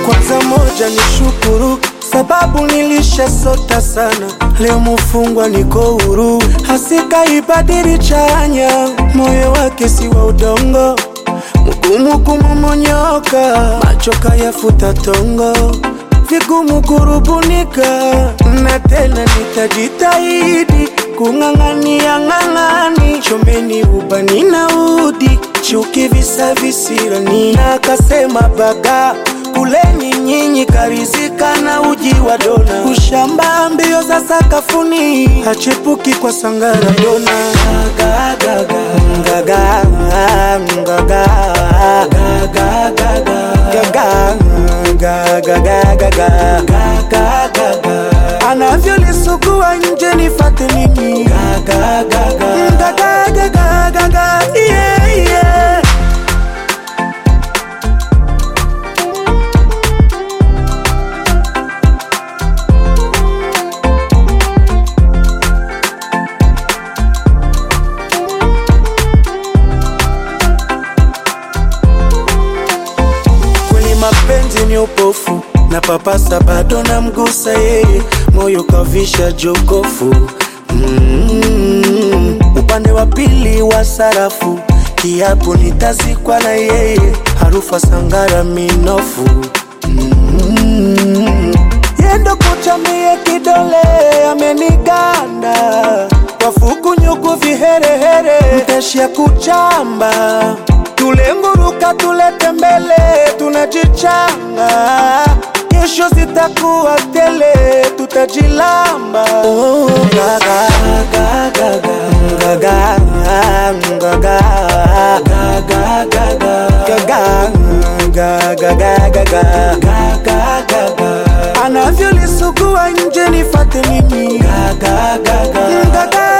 Kwanza moja ni shukuru, sababu nilisha sota sana. Leo mufungwa niko huru, hasika ibadiri chanya. Moyo wake si wa udongo, mgumu kumumonyoka, machoka yafuta tongo, vigumu kurubunika. Na tena nitajitahidi kung'ang'ania ng'ang'ani, chomeni ubani na udi, chuki visa visirani. Na kasema baga kuleni nyinyi karizika na uji wa dona, ushamba mbio za sakafuni, hachepuki kwa sangara dona. Gaga gaga gaga gaga gaga gaga gaga gaga gaga, anavyolisugua nje nifate nini? Gaga gaga gaga gaga gaga, yeah yeah. Mapenzi ni upofu, na papasa bado na mgusa yeye, moyo kavisha jokofu. Upande wa pili wa sarafu, kiapo nitazikwa na yeye, harufa sangara minofu. Yendo kuchamie kidole ameniganda, wafuku nyuku viherehere, mteshi ya kuchamba. Tulenguruka tulete mbele, tunajichanga, kesho zitakuwa tele, tutajilamba. Gaga gaga gaga gaga gaga gaga gaga gaga, anavyolisugua nje nifate nini? Gaga gaga gaga